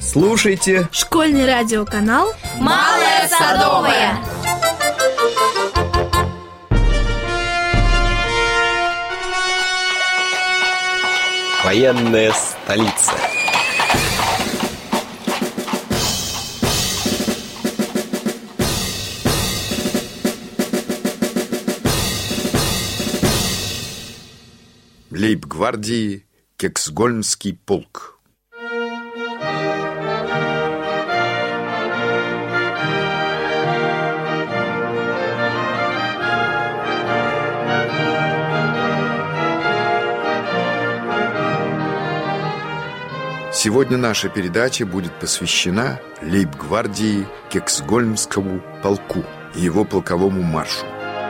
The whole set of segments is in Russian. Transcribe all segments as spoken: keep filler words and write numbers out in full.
Слушайте школьный радиоканал «Малая Садовая». Военная столица. Лейб-гвардии Кексгольмский полк. Сегодня наша передача будет посвящена лейб-гвардии Кексгольмскому полку и его полковому маршу.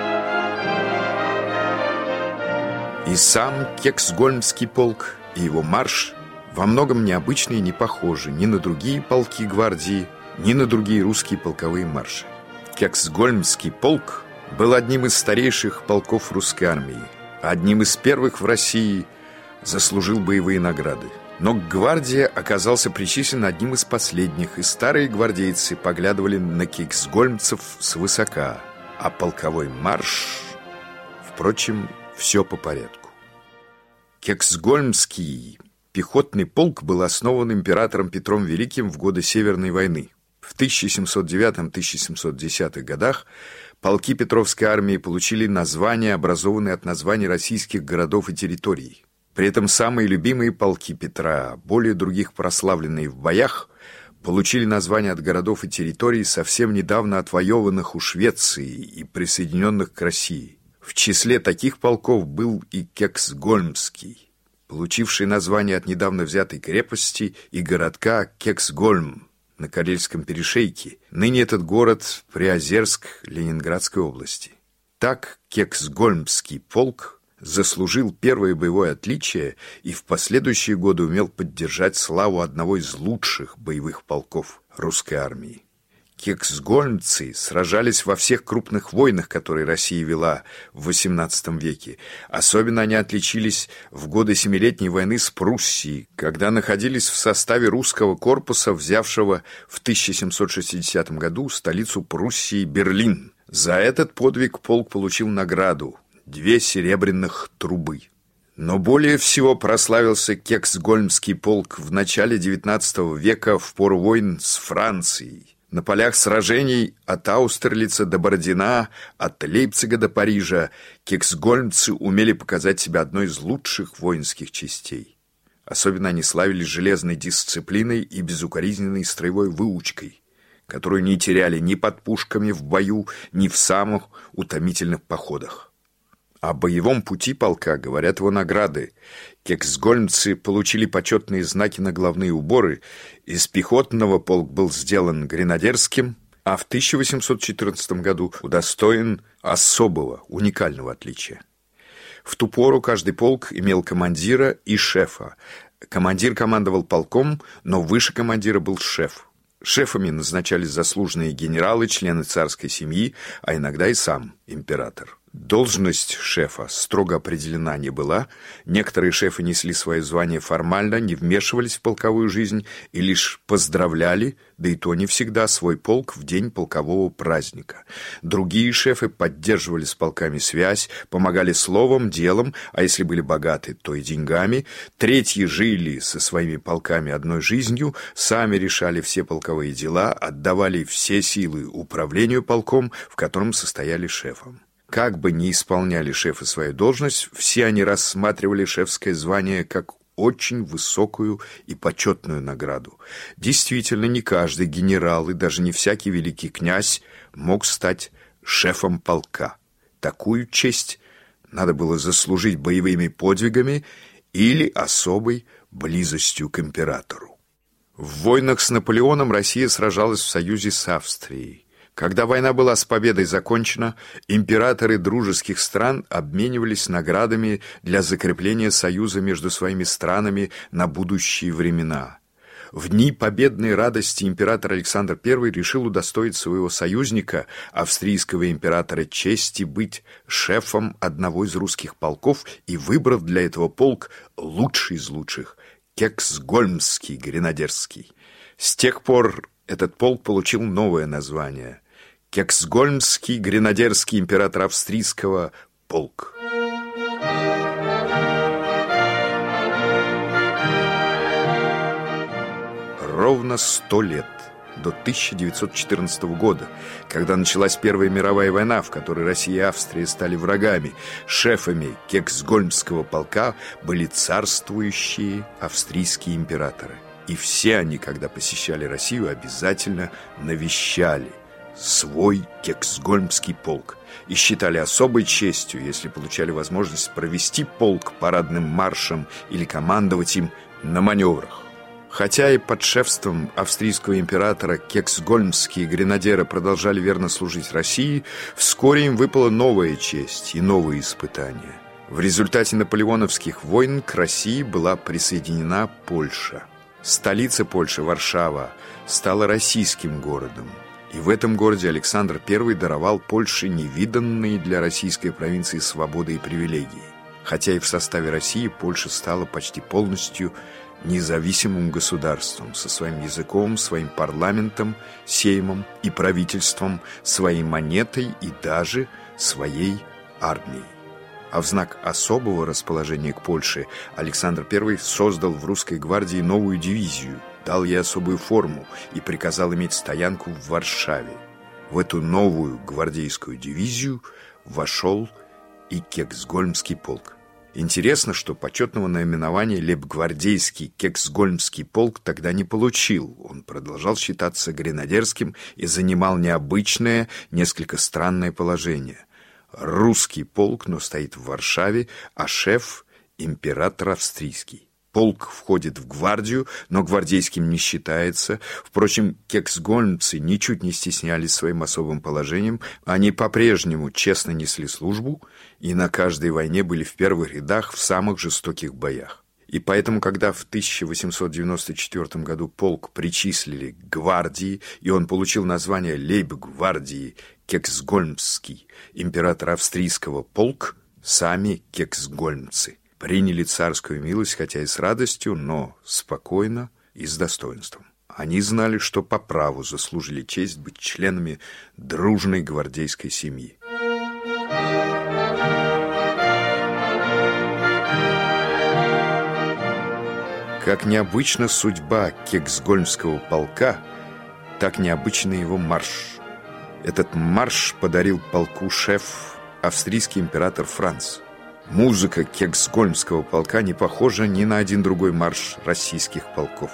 И сам Кексгольмский полк и его марш во многом необычны и не похожи ни на другие полки гвардии, ни на другие русские полковые марши. Кексгольмский полк был одним из старейших полков русской армии, одним из первых в России, заслужил боевые награды. Но к гвардии оказался причислен одним из последних, и старые гвардейцы поглядывали на кексгольмцев свысока, а полковой марш, впрочем, все по порядку. Кексгольмский пехотный полк был основан императором Петром Великим в годы Северной войны. В тысяча семьсот девятом — тысяча семьсот десятых годах полки Петровской армии получили названия, образованные от названий российских городов и территорий. При этом самые любимые полки Петра, более других прославленные в боях, получили названия от городов и территорий, совсем недавно отвоеванных у Швеции и присоединенных к России. В числе таких полков был и Кексгольмский, получивший название от недавно взятой крепости и городка Кексгольм на Карельском перешейке. Ныне этот город Приозерск Ленинградской области. Так Кексгольмский полк заслужил первое боевое отличие и в последующие годы умел поддержать славу одного из лучших боевых полков русской армии. Кексгольмцы сражались во всех крупных войнах, которые Россия вела в восемнадцатом веке. Особенно они отличились в годы Семилетней войны с Пруссией, когда находились в составе русского корпуса, взявшего в тысяча семьсот шестидесятом году столицу Пруссии Берлин. За этот подвиг полк получил награду — две серебряных трубы. Но более всего прославился Кексгольмский полк в начале девятнадцатого века в пору войн с Францией. На полях сражений от Аустерлица до Бородина, от Лейпцига до Парижа кексгольмцы умели показать себя одной из лучших воинских частей. Особенно они славились железной дисциплиной и безукоризненной строевой выучкой, которую не теряли ни под пушками в бою, ни в самых утомительных походах. О боевом пути полка говорят его награды. Кексгольмцы получили почетные знаки на головные уборы, из пехотного полк был сделан гренадерским, а в тысяча восемьсот четырнадцатом году удостоен особого, уникального отличия. В ту пору каждый полк имел командира и шефа. Командир командовал полком, но выше командира был шеф. Шефами назначались заслуженные генералы, члены царской семьи, а иногда и сам император. Должность шефа строго определена не была. Некоторые шефы несли свое звание формально, не вмешивались в полковую жизнь и лишь поздравляли, да и то не всегда, свой полк в день полкового праздника. Другие шефы поддерживали с полками связь, помогали словом, делом, а если были богаты, то и деньгами. Третьи жили со своими полками одной жизнью, сами решали все полковые дела, отдавали все силы управлению полком, в котором состояли шефом. Как бы ни исполняли шефы свою должность, все они рассматривали шефское звание как очень высокую и почетную награду. Действительно, не каждый генерал и даже не всякий великий князь мог стать шефом полка. Такую честь надо было заслужить боевыми подвигами или особой близостью к императору. В войнах с Наполеоном Россия сражалась в союзе с Австрией. Когда война была с победой закончена, императоры дружеских стран обменивались наградами для закрепления союза между своими странами на будущие времена. В дни победной радости император Александр Первый решил удостоить своего союзника, австрийского императора, чести быть шефом одного из русских полков и, выбрав для этого полк лучший из лучших, Кексгольмский гренадерский. С тех пор этот полк получил новое название – Кексгольмский гренадерский императора австрийского полк. Ровно сто лет до тысяча девятьсот четырнадцатого года, когда началась Первая мировая война, в которой Россия и Австрия стали врагами, шефами Кексгольмского полка были царствующие австрийские императоры. И все они, когда посещали Россию, обязательно навещали свой Кексгольмский полк и считали особой честью, если получали возможность провести полк парадным маршем или командовать им на маневрах. Хотя и под шефством австрийского императора кексгольмские гренадеры продолжали верно служить России, вскоре им выпала новая честь и новые испытания. В результате наполеоновских войн к России была присоединена Польша. Столица Польши, Варшава, стала российским городом. И в этом городе Александр Первый даровал Польше невиданные для российской провинции свободы и привилегии. Хотя и в составе России Польша стала почти полностью независимым государством, со своим языком, своим парламентом, сеймом и правительством, своей монетой и даже своей армией. А в знак особого расположения к Польше Александр Первый создал в русской гвардии новую дивизию, дал ей особую форму и приказал иметь стоянку в Варшаве. В эту новую гвардейскую дивизию вошел и Кексгольмский полк. Интересно, что почетного наименования лейбгвардейский Кексгольмский полк тогда не получил. Он продолжал считаться гренадерским и занимал необычное, несколько странное положение. Русский полк, но стоит в Варшаве, а шеф — император австрийский. Полк входит в гвардию, но гвардейским не считается. Впрочем, кексгольмцы ничуть не стеснялись своим особым положением. Они по-прежнему честно несли службу и на каждой войне были в первых рядах в самых жестоких боях. И поэтому, когда в тысяча восемьсот девяносто четвёртом году полк причислили к гвардии, и он получил название лейб-гвардии Кексгольмский, император австрийского полк, сами кексгольмцы приняли царскую милость, хотя и с радостью, но спокойно и с достоинством. Они знали, что по праву заслужили честь быть членами дружной гвардейской семьи. Как необычна судьба Кексгольмского полка, так необычный его марш. Этот марш подарил полку шеф австрийский император Франц. Музыка Кексгольмского полка не похожа ни на один другой марш российских полков.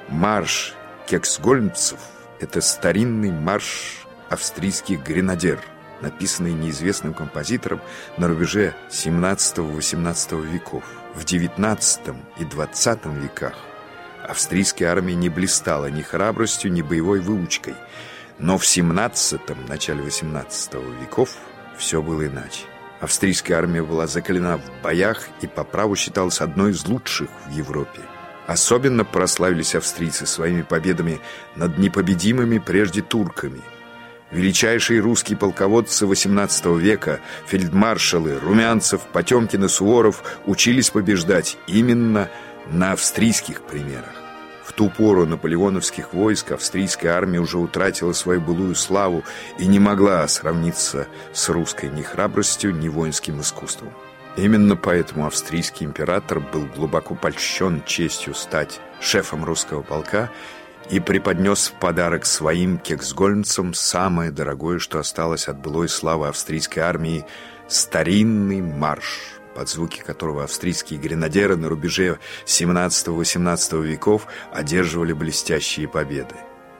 Марш кексгольмцев – это старинный марш австрийских гренадер, написанный неизвестным композитором на рубеже семнадцатого-восемнадцатого веков. В девятнадцатом и двадцатом веках австрийская армия не блистала ни храбростью, ни боевой выучкой. Но в семнадцатом, начале восемнадцатого веков все было иначе. Австрийская армия была закалена в боях и по праву считалась одной из лучших в Европе. Особенно прославились австрийцы своими победами над непобедимыми прежде турками. Величайшие русские полководцы восемнадцатого века, фельдмаршалы Румянцев, Потемкин и Суворов, учились побеждать именно на австрийских примерах. В ту пору наполеоновских войск австрийская армия уже утратила свою былую славу и не могла сравниться с русской ни храбростью, ни воинским искусством. Именно поэтому австрийский император был глубоко польщен честью стать шефом русского полка и преподнес в подарок своим кексгольмцам самое дорогое, что осталось от былой славы австрийской армии – старинный марш, под звуки которого австрийские гренадеры на рубеже семнадцатого-восемнадцатого веков одерживали блестящие победы.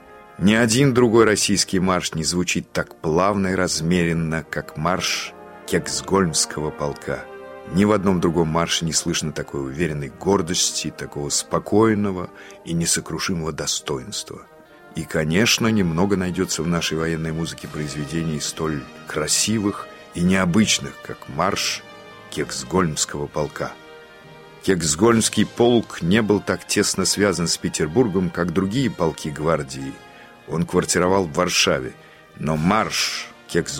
Ни один другой российский марш не звучит так плавно и размеренно, как марш Кексгольмского полка. Ни в одном другом марше не слышно такой уверенной гордости, такого спокойного и несокрушимого достоинства. И, конечно, немного найдется в нашей военной музыке произведений столь красивых и необычных, как марш Кексгольмского полка. Кексгольмский полк не был так тесно связан с Петербургом, как другие полки гвардии. Он квартировал в Варшаве, но марш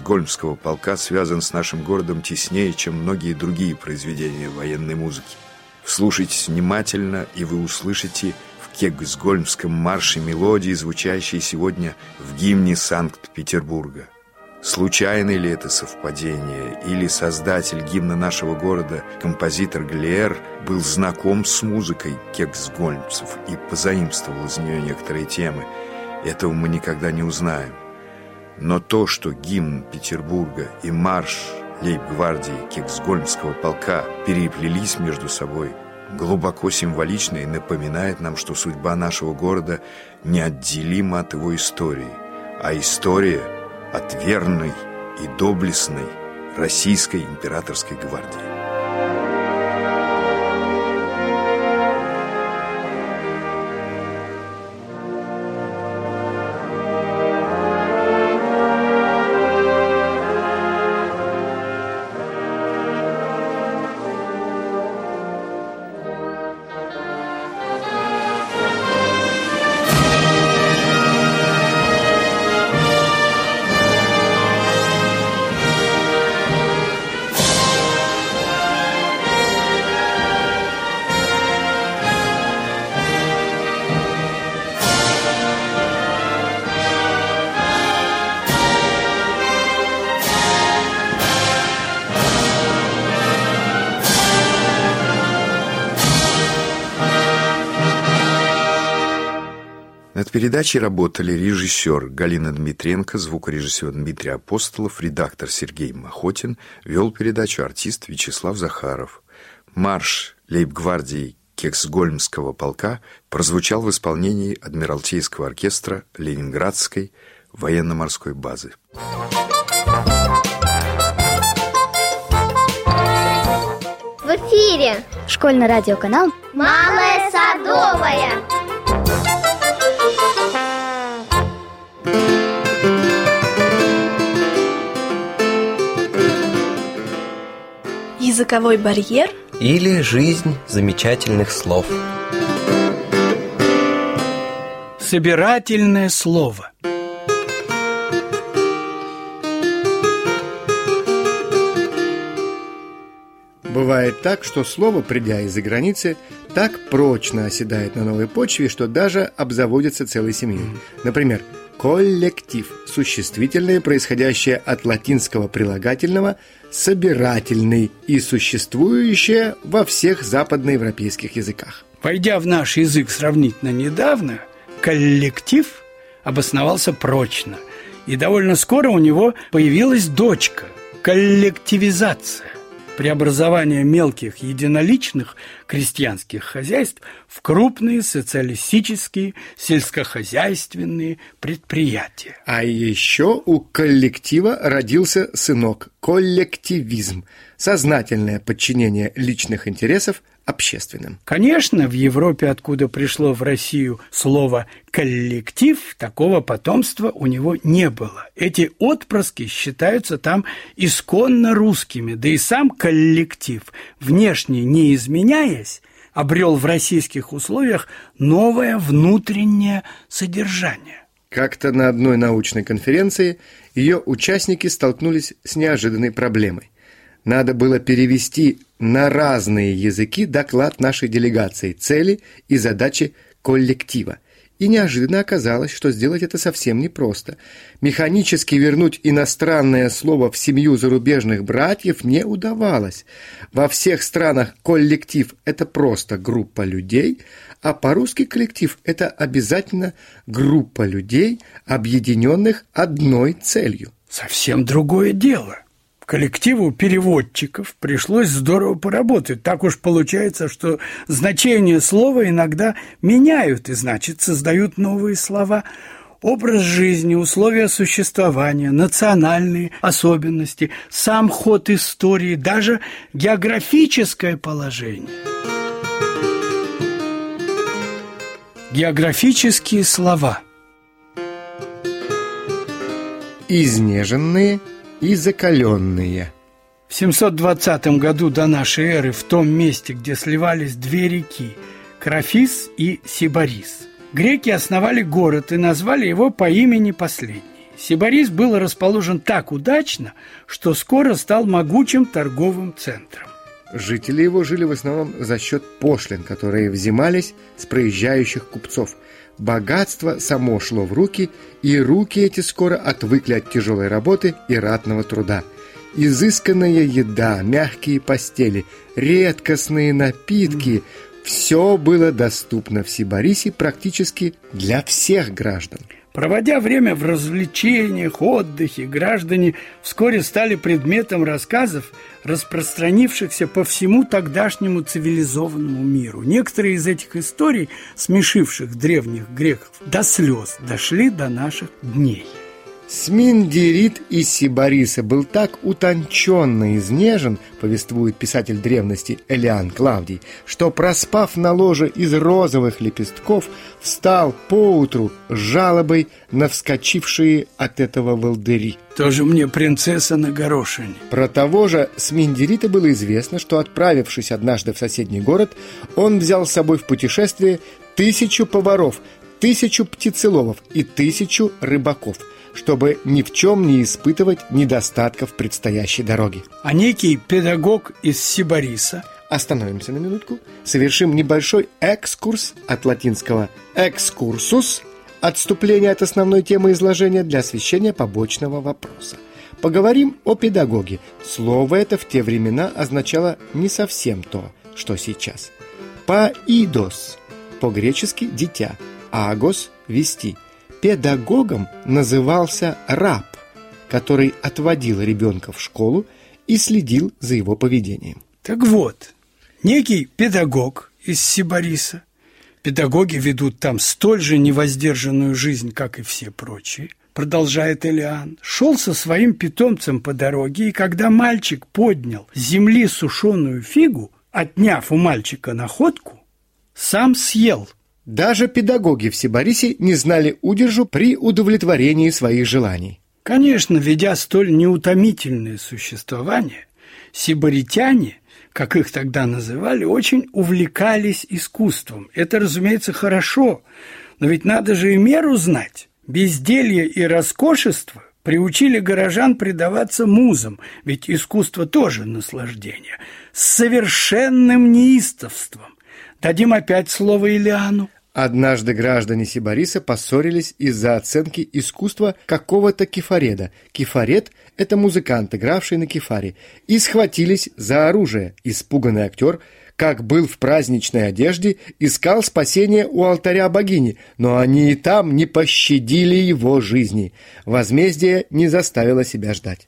Кексгольмского полка связан с нашим городом теснее, чем многие другие произведения военной музыки. Вслушайтесь внимательно, и вы услышите в Кексгольмском марше мелодии, звучащие сегодня в гимне Санкт-Петербурга. Случайно ли это совпадение, или создатель гимна нашего города, композитор Глиэр, был знаком с музыкой кексгольмцев и позаимствовал из нее некоторые темы? Этого мы никогда не узнаем. Но то, что гимн Петербурга и марш лейб-гвардии Кексгольмского полка переплелись между собой, глубоко символично и напоминает нам, что судьба нашего города неотделима от его истории, а история – от верной и доблестной российской императорской гвардии. Над передачей работали режиссер Галина Дмитренко, звукорежиссер Дмитрий Апостолов, редактор Сергей Махотин, вел передачу артист Вячеслав Захаров. Марш лейб-гвардии Кексгольмского полка прозвучал в исполнении Адмиралтейского оркестра Ленинградской военно-морской базы. В эфире школьный радиоканал «Малая Садовая». Языковой барьер или жизнь замечательных слов. Собирательное слово. Бывает так, что слово, придя из-за границы, так прочно оседает на новой почве, что даже обзаводится целой семьей. Например, коллектив – существительное, происходящее от латинского прилагательного «собирательный» и существующее во всех западноевропейских языках. Войдя в наш язык сравнительно недавно, коллектив обосновался прочно, и довольно скоро у него появилась дочка – коллективизация. Преобразование мелких единоличных крестьянских хозяйств в крупные социалистические сельскохозяйственные предприятия. А еще у коллектива родился сынок – коллективизм, сознательное подчинение личных интересов общественным. Конечно, в Европе, откуда пришло в Россию слово «коллектив», такого потомства у него не было. Эти отпрыски считаются там исконно русскими, да и сам коллектив, внешне не изменяясь, обрел в российских условиях новое внутреннее содержание. Как-то на одной научной конференции ее участники столкнулись с неожиданной проблемой. Надо было перевести на разные языки доклад нашей делегации, цели и задачи коллектива. И неожиданно оказалось, что сделать это совсем непросто. Механически вернуть иностранное слово в семью зарубежных братьев не удавалось. Во всех странах коллектив – это просто группа людей, а по-русски коллектив – это обязательно группа людей, объединенных одной целью. Совсем другое дело. Коллективу переводчиков пришлось здорово поработать. Так уж получается, что значение слова иногда меняют, и, значит, создают новые слова. Образ жизни, условия существования, национальные особенности, сам ход истории, даже географическое положение. Географические слова. Изнеженные и закаленные. В семьсот двадцатом году до нашей эры в том месте, где сливались две реки – Крафис и Сибарис, греки основали город и назвали его по имени последней. Сибарис был расположен так удачно, что скоро стал могучим торговым центром. жители его жили в основном за счет пошлин, которые взимались с проезжающих купцов. Богатство само шло в руки, и руки эти скоро отвыкли от тяжелой работы и ратного труда. Изысканная еда, мягкие постели, редкостные напитки – все было доступно в Сибарисе практически для всех граждан. Проводя время в развлечениях, отдыхе, граждане вскоре стали предметом рассказов, распространившихся по всему тогдашнему цивилизованному миру. Некоторые из этих историй, смешивших древних греков до слез, дошли до наших дней. Сминдирит из Сибариса был так утонченно изнежен, повествует писатель древности Элиан Клавдий, что, проспав на ложе из розовых лепестков, встал поутру с жалобой на вскочившие от этого волдыри. Тоже мне принцесса на горошине. Про того же Сминдирита было известно, что, отправившись однажды в соседний город, он взял с собой в путешествие тысячу поваров, тысячу птицеловов и тысячу рыбаков, чтобы ни в чем не испытывать недостатков предстоящей дороги. А некий педагог из Сибариса... Остановимся на минутку, совершим небольшой экскурс от латинского «экскурсус», отступление от основной темы изложения для освещения побочного вопроса. Поговорим о педагоге. Слово это в те времена означало не совсем то, что сейчас. «Паидос» по-гречески «дитя», «агос» – «вести». Педагогом назывался раб, который отводил ребенка в школу и следил за его поведением. Так вот, некий педагог из Сибариса, педагоги ведут там столь же невоздержанную жизнь, как и все прочие, продолжает Элиан, шел со своим питомцем по дороге, и когда мальчик поднял с земли сушеную фигу, отняв у мальчика находку, сам съел. Даже педагоги в Сибарисе не знали удержу при удовлетворении своих желаний. Конечно, ведя столь неутомительное существование, сибаритяне, как их тогда называли, очень увлекались искусством. Это, разумеется, хорошо, но ведь надо же и меру знать. Безделье и роскошество приучили горожан предаваться музам, ведь искусство тоже наслаждение, с совершенным неистовством. Дадим опять слово Элиану. Однажды граждане Сибариса поссорились из-за оценки искусства какого-то кефареда. Кефаред – это музыкант, игравший на кефаре. И схватились за оружие. Испуганный актер, как был в праздничной одежде, искал спасения у алтаря богини, но они и там не пощадили его жизни. Возмездие не заставило себя ждать.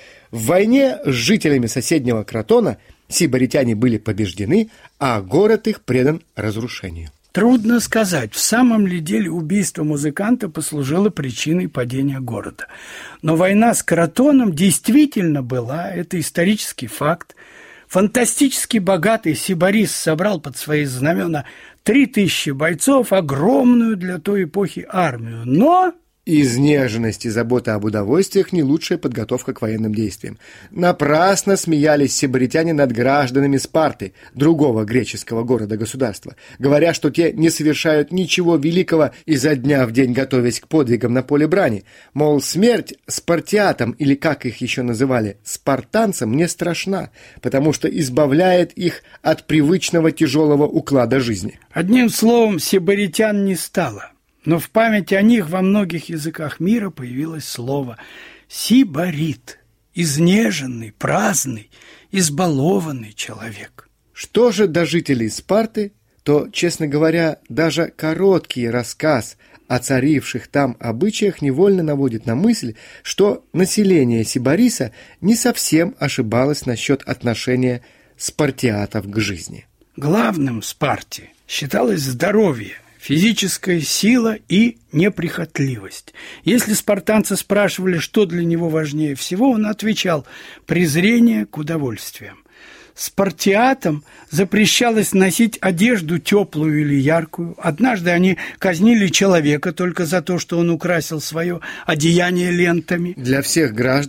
В войне с жителями соседнего Кротона сибаритяне были побеждены, а город их предан разрушению. Трудно сказать, в самом ли деле убийство музыканта послужило причиной падения города. Но война с Кротоном действительно была, это исторический факт. Фантастически богатый Сибарис собрал под свои знамена три тысячи бойцов, огромную для той эпохи армию. Но... Изнеженность и забота об удовольствиях – не лучшая подготовка к военным действиям. Напрасно смеялись сибаритяне над гражданами Спарты, другого греческого города-государства, говоря, что те не совершают ничего великого изо дня в день, готовясь к подвигам на поле брани. Мол, смерть спартиатам, или как их еще называли, спартанцам, не страшна, потому что избавляет их от привычного тяжелого уклада жизни. Одним словом, сибаритян не стало. Но в памяти о них во многих языках мира появилось слово «сибарит» – изнеженный, праздный, избалованный человек. Что же до жителей Спарты, то, честно говоря, даже короткий рассказ о царивших там обычаях невольно наводит на мысль, что население Сибариса не совсем ошибалось насчет отношения спартиатов к жизни. Главным в Спарте считалось здоровье, физическая сила и неприхотливость. Если спартанцы спрашивали, что для него важнее всего, он отвечал презрение к удовольствиям. Спартиатам запрещалось носить одежду теплую или яркую. Однажды они казнили человека только за то, что он украсил свое одеяние лентами. Для всех граждан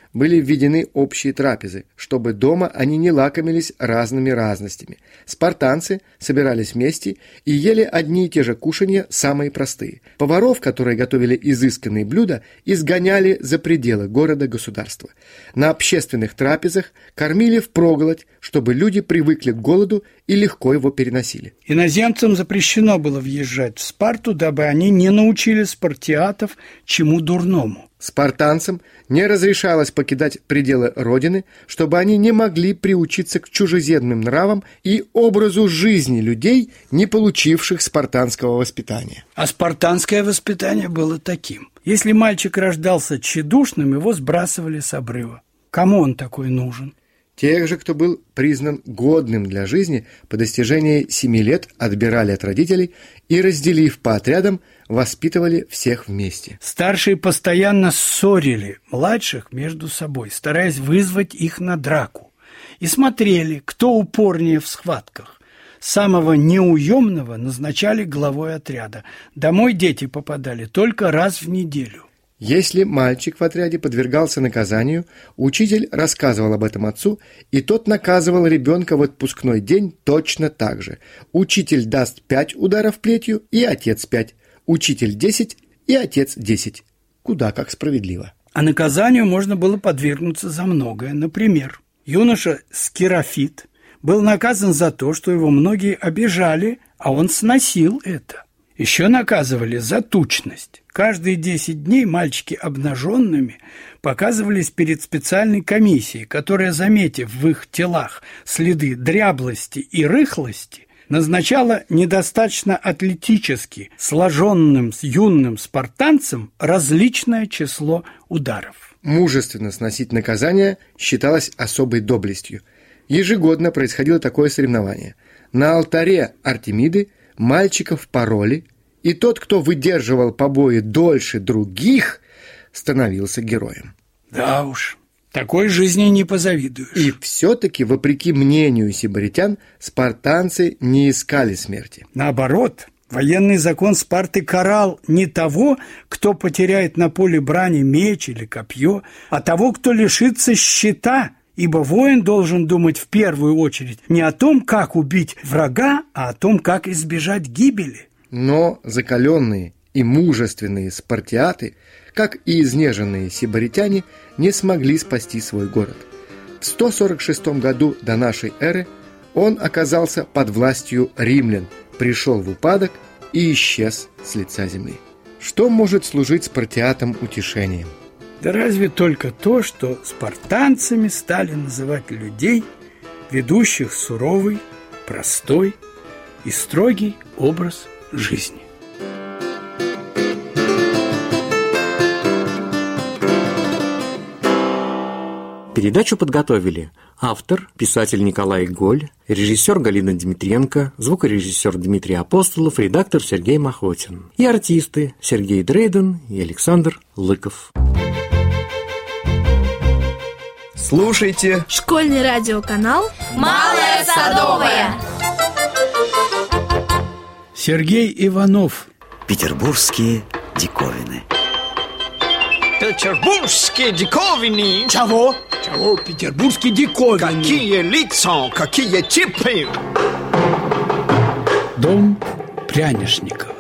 были введены общие трапезы, чтобы дома они не лакомились разными разностями. Спартанцы собирались вместе и ели одни и те же кушанья, самые простые. Поваров, которые готовили изысканные блюда, изгоняли за пределы города-государства. На общественных трапезах кормили впроголодь, чтобы люди привыкли к голоду и легко его переносили. Иноземцам запрещено было въезжать в Спарту, дабы они не научили спартиатов чему дурному. Спартанцам не разрешалось покидать пределы родины, чтобы они не могли приучиться к чужеземным нравам и образу жизни людей, не получивших спартанского воспитания. А спартанское воспитание было таким. Если мальчик рождался тщедушным, его сбрасывали с обрыва. Кому он такой нужен? Тех же, кто был признан годным для жизни, по достижении семи лет отбирали от родителей и, разделив по отрядам, воспитывали всех вместе. Старшие постоянно ссорили младших между собой, стараясь вызвать их на драку. И смотрели, кто упорнее в схватках. Самого неуемного назначали главой отряда. Домой дети попадали только раз в неделю. Если мальчик в отряде подвергался наказанию, учитель рассказывал об этом отцу, и тот наказывал ребенка в отпускной день точно так же. Учитель даст пять ударов плетью, и отец пять. Учитель десять, и отец десять. Куда как справедливо. А наказанию можно было подвергнуться за многое. Например, юноша Скирофит был наказан за то, что его многие обижали, а он сносил это. Еще наказывали за тучность. Каждые десять дней мальчики обнаженными показывались перед специальной комиссией, которая, заметив в их телах следы дряблости и рыхлости, назначала недостаточно атлетически сложенным юным спартанцам различное число ударов. Мужественно сносить наказание считалось особой доблестью. Ежегодно происходило такое соревнование. На алтаре Артемиды мальчиков пороли, и тот, кто выдерживал побои дольше других, становился героем. Да уж, такой жизни не позавидуешь. И все-таки, вопреки мнению сибаритян, спартанцы не искали смерти. Наоборот, военный закон Спарты карал не того, кто потеряет на поле брани меч или копье, а того, кто лишится щита. Ибо воин должен думать в первую очередь не о том, как убить врага, а о том, как избежать гибели. Но закаленные и мужественные спартиаты, как и изнеженные сибаритяне, не смогли спасти свой город. В сто сорок шестом году до нашей эры он оказался под властью римлян, пришел в упадок и исчез с лица земли. Что может служить спартиатам утешением? Да разве только то, что спартанцами стали называть людей, ведущих суровый, простой и строгий образ жизни. Передачу подготовили автор, писатель Николай Голь, режиссер Галина Дмитриенко, звукорежиссер Дмитрий Апостолов, редактор Сергей Махотин и артисты Сергей Дрейден и Александр Лыков. Слушайте Школьный радиоканал Малая Садовая. Сергей Иванов. Петербургские диковины. Петербургские диковины. Чего? Чего? Петербургские диковины. Какие лица, какие типы. Дом Прянишникова.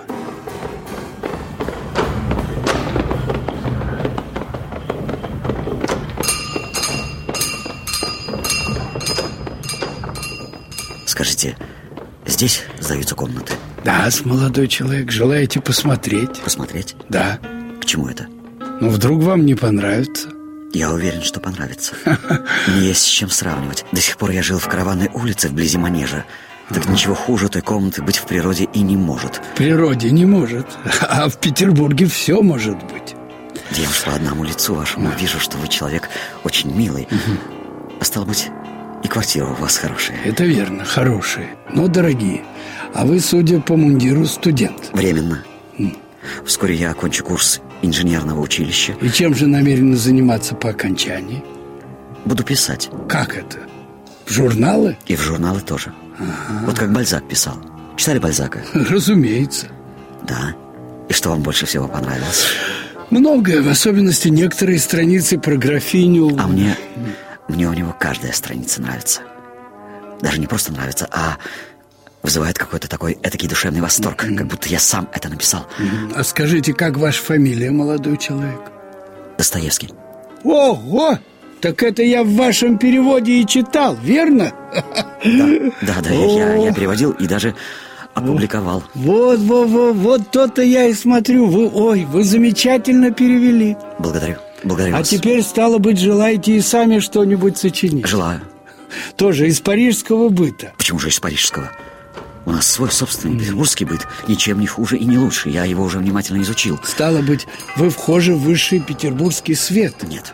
Скажите, здесь сдаются комнаты? Да, молодой человек, желаете посмотреть? Посмотреть? Да. К чему это? Ну, вдруг вам не понравится? Я уверен, что понравится. Мне есть с чем сравнивать. До сих пор я жил в Караванной улице вблизи Манежа. Так ничего хуже той комнаты быть в природе и не может. В природе не может, а в Петербурге все может быть. Я уж по одному лицу вашему вижу, что вы человек очень милый. А стало быть, и квартира у вас хорошая. Это верно, хорошие, но дорогие. А вы, судя по мундиру, студент. Временно. Вскоре я окончу курс инженерного училища. И чем же намерены заниматься по окончании? Буду писать. Как это? В журналы? И в журналы тоже. Ага. Вот как Бальзак писал. Читали Бальзака? Разумеется. Да. И что вам больше всего понравилось? Многое, в особенности некоторые страницы про графиню. А мне, мне у него каждая страница нравится. Даже не просто нравится, а вызывает какой-то такой этакий душевный восторг, mm-hmm. как будто я сам это написал. Mm-hmm. А скажите, как ваша фамилия, молодой человек? Достоевский. Ого! Так это я в вашем переводе и читал, верно? Да, да, да я, я переводил и даже опубликовал. Вот, вот, вот, вот то-то я и смотрю. Вы, ой, вы замечательно перевели. Благодарю, благодарю А вас. теперь, стало быть, желаете и сами что-нибудь сочинить? Желаю. Тоже из парижского быта. Почему же из парижского? У нас свой собственный петербургский быт. Ничем не хуже и не лучше. Я его уже внимательно изучил. Стало быть, вы вхожи в высший петербургский свет? Нет.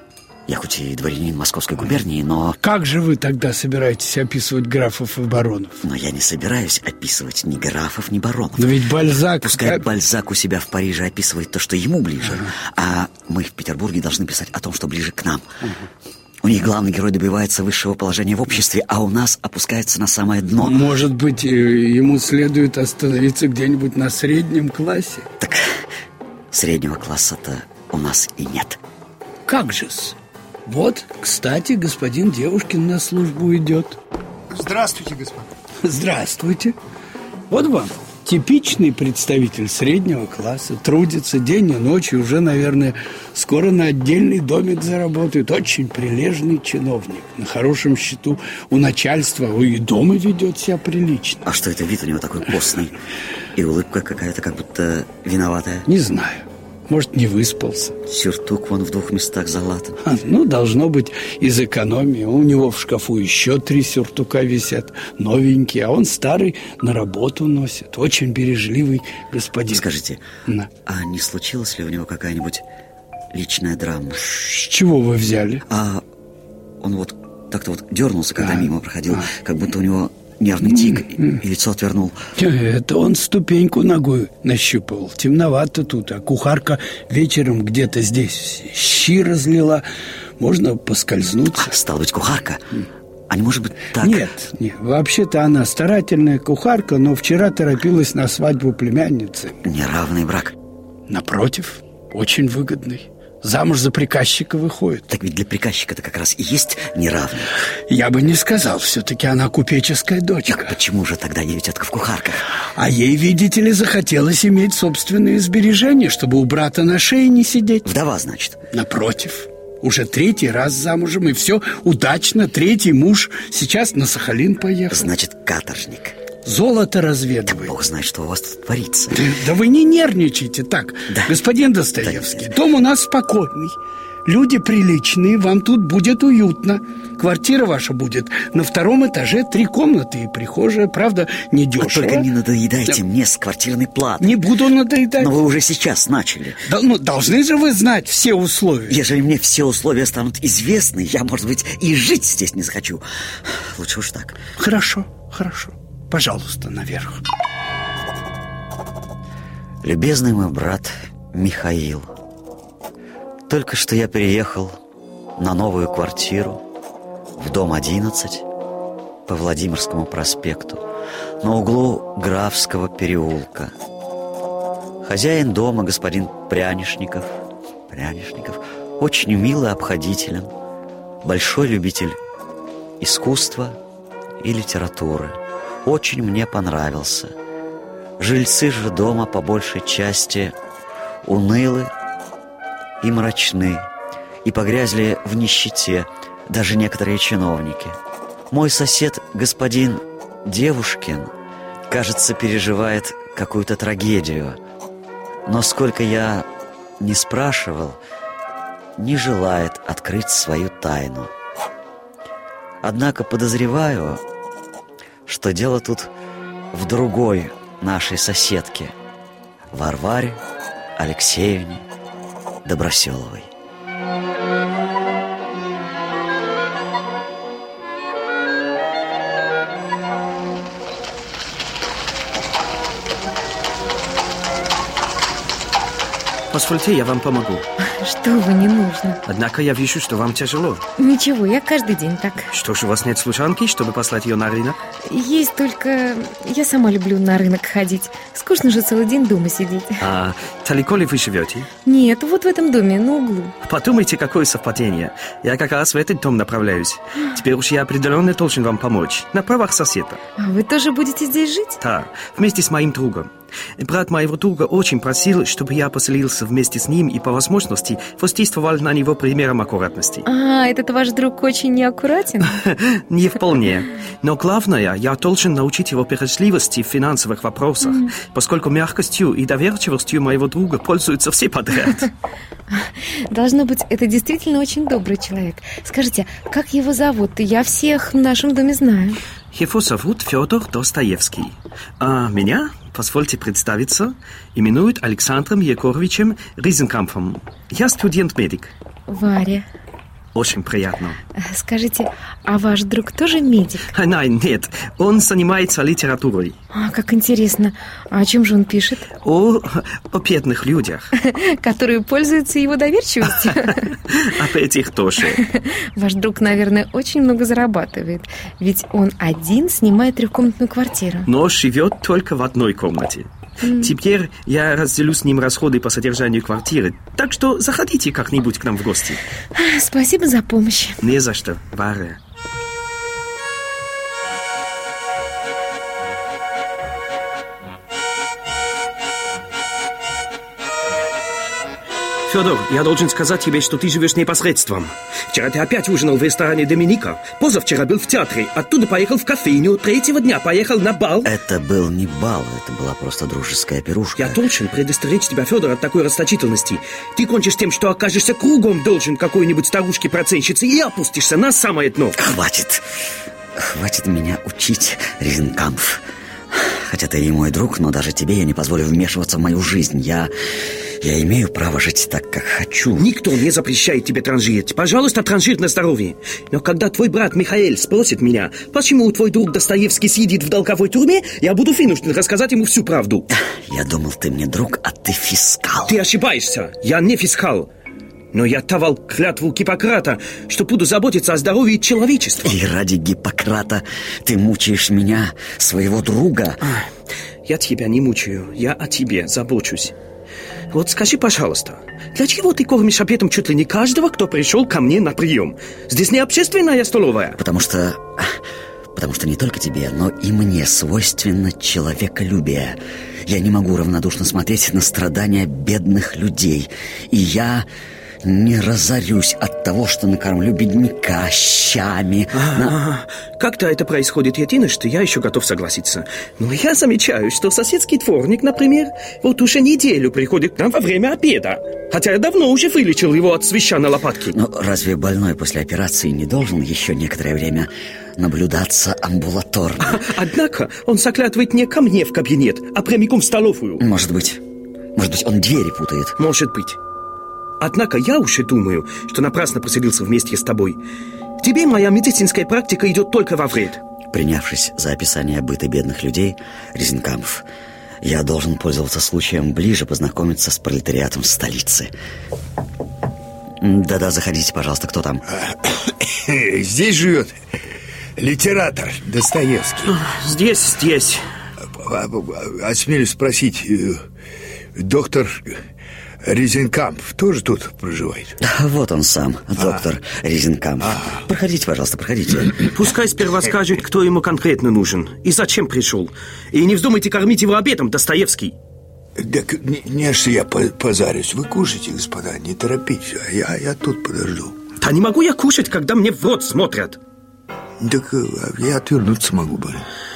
Я хоть и дворянин Московской губернии, но... Как же вы тогда собираетесь описывать графов и баронов? Но я не собираюсь описывать ни графов, ни баронов. Но ведь Бальзак... Пускай Бальзак у себя в Париже описывает то, что ему ближе, ага. а мы в Петербурге должны писать о том, что ближе к нам. Ага. У них главный герой добивается высшего положения в обществе, а у нас опускается на самое дно. Может быть, ему следует остановиться где-нибудь на среднем классе? Так среднего класса-то у нас и нет. Как же-с? Вот, кстати, господин Девушкин на службу идет. Здравствуйте, господин. Здравствуйте. Вот вам типичный представитель среднего класса. Трудится день и ночь, и уже, наверное, скоро на отдельный домик заработает. Очень прилежный чиновник. На хорошем счету у начальства, и дома ведет себя прилично. А что это вид у него такой постный? И улыбка какая-то как будто виноватая? Не знаю. Может, не выспался. Сюртук вон в двух местах залатан. А, ну, должно быть, из экономии. У него в шкафу еще три сюртука висят, новенькие, а он старый на работу носит. Очень бережливый господин. Скажите, да. а не случилась ли у него какая-нибудь личная драма? С чего вы взяли? А он вот так-то вот дернулся, когда а, мимо проходил, а. как будто у него нервный тик, и лицо отвернул. Это он ступеньку ногой нащупывал. Темновато тут, а кухарка вечером где-то здесь щи разлила. Можно поскользнуться. А, стало быть, кухарка? А не может быть так? Нет, нет, вообще-то она старательная кухарка, но вчера торопилась на свадьбу племянницы. Неравный брак? Напротив, очень выгодный. Замуж за приказчика выходит. Так ведь для приказчика-то как раз и есть неравный. Я бы не сказал, все-таки она купеческая дочка. Так почему же тогда ей тетка в кухарках? А ей, видите ли, захотелось иметь собственные сбережения, чтобы у брата на шее не сидеть. Вдова, значит? Напротив, уже третий раз замужем, и все удачно, третий муж. Сейчас на Сахалин поехал. Значит, каторжник. Золото разведывает. Да Бог знает, что у вас тут творится. Да, да вы не нервничайте так, да. господин Достоевский. Да, дом у нас спокойный, люди приличные, вам тут будет уютно. Квартира ваша будет на втором этаже, три комнаты и прихожая, правда, недешево. А только не надоедайте да. мне с квартирной платой. Не буду надоедать. Но вы уже сейчас начали. Да, ну, должны же вы знать все условия. Ежели мне все условия станут известны, я, может быть, и жить здесь не захочу. Лучше уж так. Хорошо, хорошо. Пожалуйста, наверх. Любезный мой брат Михаил, только что я переехал на новую квартиру в дом одиннадцать по Владимирскому проспекту на углу Графского переулка. Хозяин дома, господин Прянишников, Прянишников, очень милый, обходителен, большой любитель искусства и литературы. Очень мне понравился. Жильцы же дома по большей части унылы и мрачны, и погрязли в нищете даже некоторые чиновники. Мой сосед, господин Девушкин, кажется, переживает какую-то трагедию, но сколько я не спрашивал, не желает открыть свою тайну. Однако подозреваю, что дело тут в другой нашей соседке, Варваре Алексеевне Доброселовой. Позвольте, я вам помогу. Что вы, не нужно. Однако я вижу, что вам тяжело. Ничего, я каждый день так. Что ж, у вас нет служанки, чтобы послать ее на рынок? Есть, только я сама люблю на рынок ходить. Скучно же целый день дома сидеть. А далеко ли вы живете? Нет, вот в этом доме, на углу. Подумайте, какое совпадение. Я как раз в этот дом направляюсь. Теперь уж я определенно должен вам помочь. На правах соседа. А вы тоже будете здесь жить? Да, вместе с моим другом. Брат моего друга очень просил, чтобы я поселился вместе с ним и по возможности воздействовал на него примером аккуратности. А, этот ваш друг очень неаккуратен? Не вполне. Но главное, я должен научить его бережливости в финансовых вопросах, mm. поскольку мягкостью и доверчивостью моего друга пользуются все подряд. Должно быть, это действительно очень добрый человек. Скажите, как его зовут? Я всех в нашем доме знаю. Его зовут Федор Достоевский. А меня, позвольте представиться, именуют Александром Егоровичем Ризенкампфом. Я студент-медик. Варя. Очень приятно. Скажите, а ваш друг тоже медик? А, нет, он занимается литературой. А, как интересно. А о чем же он пишет? О, о бедных людях. Которые пользуются его доверчивостью? Об этих тоже. Ваш друг, наверное, очень много зарабатывает. Ведь он один снимает трехкомнатную квартиру. Но живет только в одной комнате. Mm. Теперь я разделю с ним расходы по содержанию квартиры. Так что заходите как-нибудь к нам в гости. Спасибо за помощь. Не за что, Варя. Федор, я должен сказать тебе, что ты живешь непосредством. Вчера ты опять ужинал в ресторане Доминика. Позавчера был в театре. Оттуда поехал в кофейню. Третьего дня поехал на бал. Это был не бал, это была просто дружеская пирушка. Я должен предостеречь тебя, Федор, от такой расточительности. Ты кончишь тем, что окажешься кругом должен какой-нибудь старушке-процентщице и опустишься на самое дно. Хватит. Хватит меня учить, Ризенкампф. Хотя ты и мой друг, но даже тебе я не позволю вмешиваться в мою жизнь. Я... Я имею право жить так, как хочу. Никто не запрещает тебе транжирить. Пожалуйста, транжир на здоровье. Но когда твой брат Михаэль спросит меня, почему твой друг Достоевский сидит в долговой тюрьме, я буду вынужден рассказать ему всю правду. Я думал, ты мне друг, а ты фискал. Ты ошибаешься. Я не фискал. Но я давал клятву Гиппократа, что буду заботиться о здоровье человечества. И ради Гиппократа ты мучаешь меня, своего друга. Я тебя не мучаю. Я о тебе забочусь. Вот скажи, пожалуйста, для чего ты кормишь обедом чуть ли не каждого, кто пришел ко мне на прием? Здесь не общественная столовая. Потому что... Потому что не только тебе, но и мне свойственно человеколюбие. Я не могу равнодушно смотреть на страдания бедных людей. И я... не разорюсь от того, что накормлю бедняка щами. А, на... Когда это происходит единожды, я еще готов согласиться. Но я замечаю, что соседский дворник, например, вот уже неделю приходит к нам во время обеда. Хотя я давно уже вылечил его от свища на лопатке. Но разве больной после операции не должен еще некоторое время наблюдаться амбулаторно? Однако он заглядывает не ко мне в кабинет, а прямиком в столовую. Может быть. Может быть, он двери путает. Может быть. Однако я уже думаю, что напрасно поселился вместе с тобой. Тебе моя медицинская практика идет только во вред. Принявшись за описание быта бедных людей, Ризенкампф, я должен пользоваться случаем ближе познакомиться с пролетариатом столицы. Да-да, заходите, пожалуйста, кто там? Здесь живет литератор Достоевский. Здесь, здесь. Осмелюсь спросить, доктор Ризенкампф тоже тут проживает? Вот он сам, доктор а. Ризенкампф. а. Проходите, пожалуйста, проходите. Пускай сперва скажет, кто ему конкретно нужен и зачем пришел. И не вздумайте кормить его обедом, Достоевский. Так не, не что я позарюсь. Вы кушайте, господа, не торопитесь. А я, я тут подожду. Да не могу я кушать, когда мне в рот смотрят. Так я отвернуться могу бы.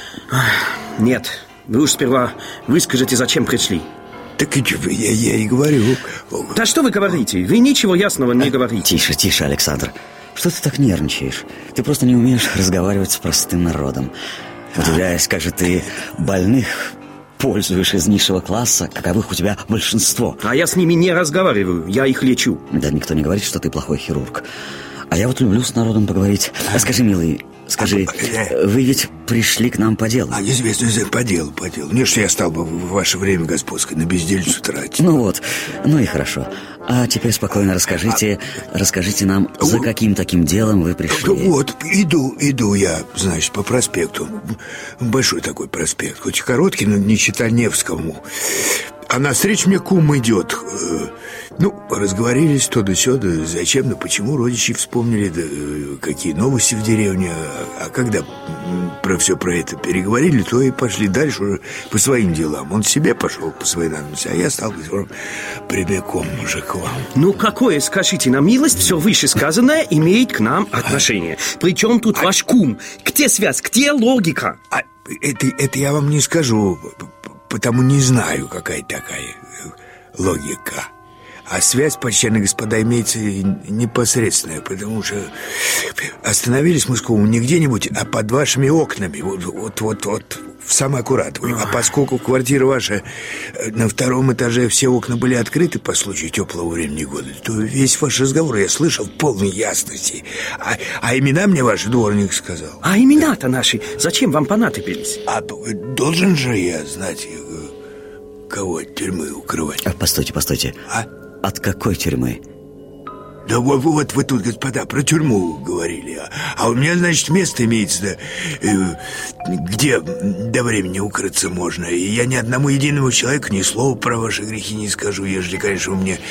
Нет, вы уж сперва выскажите, зачем пришли. Так и я, я и говорю. Да что вы говорите? Вы ничего ясного не говорите. Тише, тише, Александр. Что ты так нервничаешь? Ты просто не умеешь разговаривать с простым народом. Удивляюсь, как же ты больных пользуешь из низшего класса, каковых у тебя большинство. А я с ними не разговариваю, я их лечу. Да никто не говорит, что ты плохой хирург. А я вот люблю с народом поговорить. А скажи, милый, Скажи, вы ведь пришли к нам по делу? А, известно, по делу, по делу. Не, что я стал бы в ваше время господское на бездельницу тратить. Ну вот, ну и хорошо. А теперь спокойно расскажите, а... расскажите нам, за каким таким делом вы пришли? Вот, иду, иду я, значит, по проспекту. Большой такой проспект, хоть и короткий, но не чита Невскому. А навстречу мне кум идет. Ну, разговорились то да сё, да зачем, да почему родичи вспомнили, да какие новости в деревне. А когда про все про это переговорили, то и пошли дальше уже по своим делам. Он себе пошел по своей надобности, а я стал прямиком уже к вам. Ну, какое, скажите на милость, все вышесказанное имеет к нам отношение. Причем тут а... ваш кум? Где связь, где логика? А это, это я вам не скажу, потому не знаю, какая такая логика. А связь, почтенные господа, имеется непосредственная, потому что остановились мы с кумом не где-нибудь, а под вашими окнами, вот, вот, вот, вот в самый аккурат. А поскольку квартира ваша на втором этаже, все окна были открыты по случаю теплого времени года, то весь ваш разговор я слышал в полной ясности. А, а имена мне ваш дворник сказал. А имена-то наши зачем вам понадобились? А должен же я знать, кого от тюрьмы укрывать. А, постойте, постойте. А? От какой тюрьмы? Да вот, вот вы тут, господа, про тюрьму говорили. А, а у меня, значит, место имеется, да, э, где до времени укрыться можно. И я ни одному единому человеку ни слова про ваши грехи не скажу, ежели, конечно, вы мне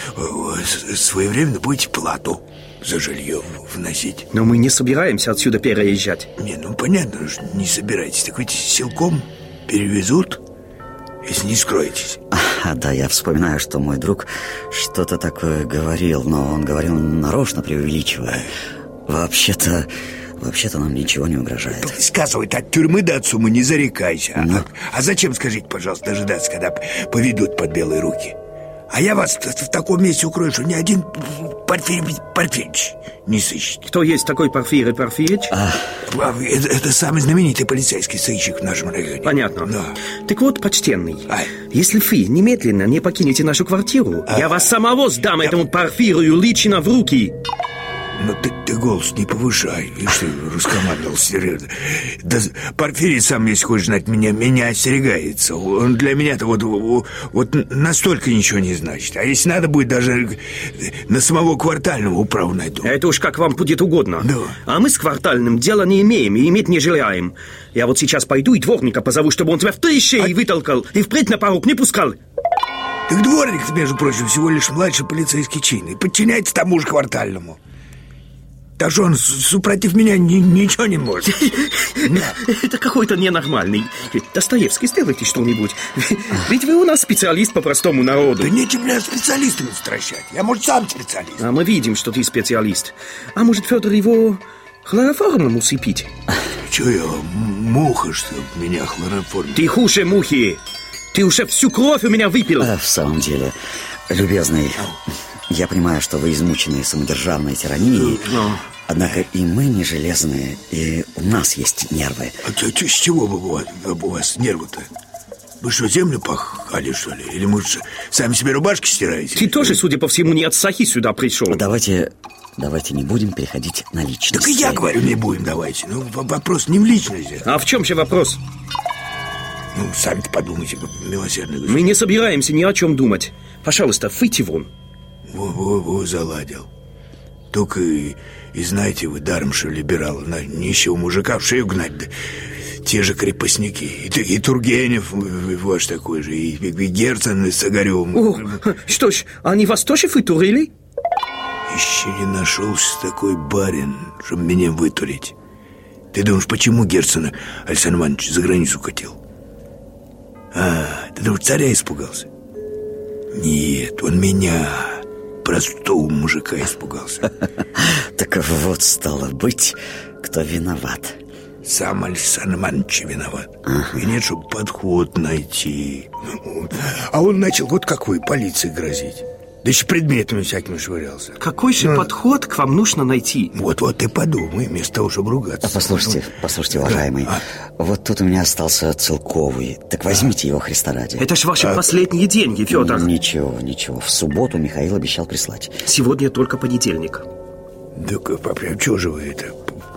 э, своевременно будете плату за жилье вносить. Но мы не собираемся отсюда переезжать. Не, ну понятно, что не собираетесь. Так ведь силком перевезут, если не скроетесь. А, да, я вспоминаю, что мой друг что-то такое говорил, но он говорил нарочно, преувеличивая. Вообще-то, вообще-то нам ничего не угрожает. Сказывай-то, от тюрьмы до отсумы не зарекайся. Ну? А, а зачем, скажите, пожалуйста, дожидаться, когда поведут под белые руки? А я вас в таком месте укрою, что ни один Порфирий Порфирьевич не сыщет. Кто есть такой Порфирий Порфирьевич? А... Это, это самый знаменитый полицейский сыщик в нашем районе. Понятно. Да. Так вот, почтенный, а? если вы немедленно не покинете нашу квартиру, а? я вас самого сдам я... этому Порфирию лично в руки. Ну ты, ты голос не повышай. Видишь, ты раскомандовал серьезно. Да Порфирий сам, если хочешь знать, меня, меня остерегается. Он для меня-то вот, вот настолько ничего не значит. А если надо будет, даже на самого квартального управу найду. Это уж как вам будет угодно. Да. А мы с квартальным дела не имеем и иметь не желаем. Я вот сейчас пойду и дворника позову, чтобы он тебя в три щели а... вытолкал и впредь на порог не пускал. Так дворник, между прочим, всего лишь младший полицейский чин и подчиняется тому же квартальному. Так что он супротив меня ни, ничего не может. Это какой-то ненормальный. Достоевский, сделайте что-нибудь. Ведь вы у нас специалист по простому народу. Да нечем меня специалистами стращать. Я, может, сам специалист. А мы видим, что ты специалист. А может, Федор его хлороформом усыпить? Че я, муха, что меня хлороформ? Ты хуже мухи. Ты уже всю кровь у меня выпил. А, в самом деле, любезный... Я понимаю, что вы измучены самодержавной тиранией, Но... однако и мы не железные, и у нас есть нервы. А с чего бы у вас, у вас нервы-то? Вы что, землю пахали, что ли? Или, может, сами себе рубашки стираете? Ты тоже, судя по всему, не от Сахи сюда пришел. Давайте, давайте не будем переходить на личность. Так и я говорю, не будем, давайте. Ну, вопрос не в личности. А в чем же вопрос? Ну, сами-то подумайте, милосердный господин. Мы не собираемся ни о чем думать. Пожалуйста, выйти вон. Во-во-во, заладил. Только и, и знаете вы, даром, что либералы на нищего мужика в шею гнать, да те же крепостники. И, и Тургенев ваш такой же, и, и Герцен с Огаревым. О, что ж, они вас тоже вытурили? Еще не нашелся такой барин, чтобы меня вытурить. Ты думаешь, почему Герцена Александр Иванович за границу катил? А, ты думаешь, царя испугался? Нет, он меня... простого мужика испугался. Так вот, стало быть, кто виноват? Сам Александр Иванович виноват. Ага. И нет, чтобы подход найти. А он начал, вот как вы, полиции грозить. Да еще предметами всякими швырялся. Какой же ну, подход к вам нужно найти? Вот-вот ты подумай, вместо того, чтобы ругаться. А послушайте, послушайте, уважаемый, а? Вот тут у меня остался целковый. Так возьмите а? его, Христа ради. Это ж ваши а? последние деньги, Федор. Ничего, ничего. В субботу Михаил обещал прислать. Сегодня только понедельник. Да, папа, а что же вы это?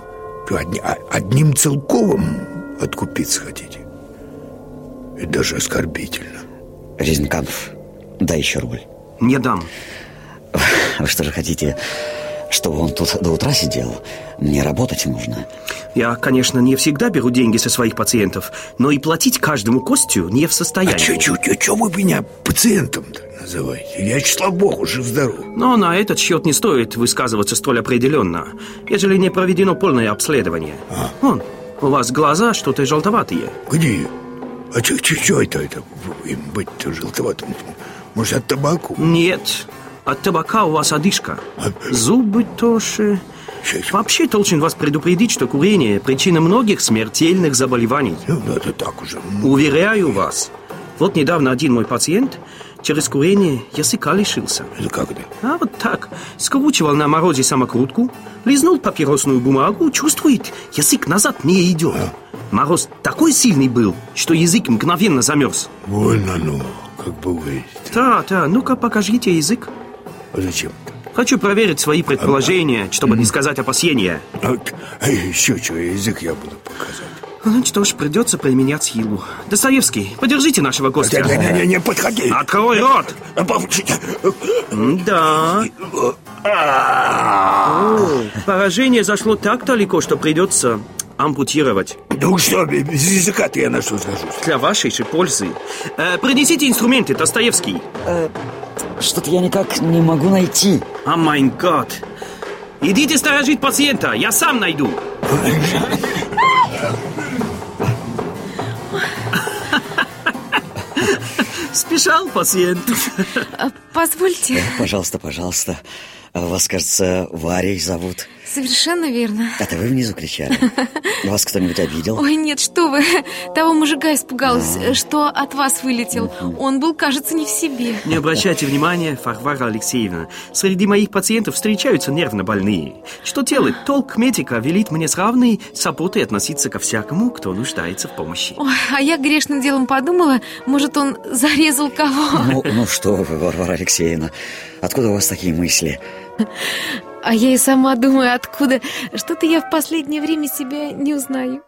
Что, одни, одним целковым откупиться хотите? Это даже оскорбительно. Резинканов, дай еще рубль. Не дам. Вы что же хотите, чтобы он тут до утра сидел? Мне работать нужно. Я, конечно, не всегда беру деньги со своих пациентов, но и платить каждому Костю не в состоянии. А что вы меня пациентом-то называете? Я, слава богу, жив-здоров. Но на этот счет не стоит высказываться столь определенно, ежели не проведено полное обследование. А. Вон, у вас глаза что-то желтоватые. Где? А что это, это им быть-то желтоватым? Может, от табаку? Нет, от табака у вас одышка. А... Зубы тоже. Вообще должен вас предупредить, что курение – причина многих смертельных заболеваний. Ну, это так уже. Уверяю вас. Вот недавно один мой пациент через курение языка лишился. Это как это? А вот так. Скручивал на морозе самокрутку, лизнул папиросную бумагу, чувствует, язык назад не идет. А? Мороз такой сильный был, что язык мгновенно замерз. Больно, ну, как бывает. Да, да, ну-ка покажите язык. А зачем-то? Хочу проверить свои предположения, чтобы не сказать опасения. А, а еще что, язык я буду показать. Ну что ж, придется применять силу. Достоевский, подержите нашего Костя. Не-не-не, не подходи. Открой рот. Да. О, поражение зашло так далеко, что придется ампутировать. Ну что, без языка-то я на что сгожусь? Для вашей же пользы. Э, принесите инструменты, Достоевский. Э, что-то я никак не могу найти. О май гад. Идите сторожить пациента, я сам найду. Спешал пациент. Позвольте. Пожалуйста, пожалуйста. Вас, кажется, Варей зовут. Совершенно верно. Это вы внизу кричали? Вас кто-нибудь обидел? Ой, нет, что вы. Того мужика испугалась, а-а-а. Что от вас вылетел. У-у. Он был, кажется, не в себе. Не обращайте внимания, Варвара Алексеевна. Среди моих пациентов встречаются нервно больные. Что делать? Толк медика велит мне с равной заботой относиться ко всякому, кто нуждается в помощи. Ой, а я грешным делом подумала, может, он зарезал кого? Ну, ну что вы, Варвара Алексеевна, откуда у вас такие мысли? А я и сама думаю, откуда. Что-то я в последнее время себя не узнаю.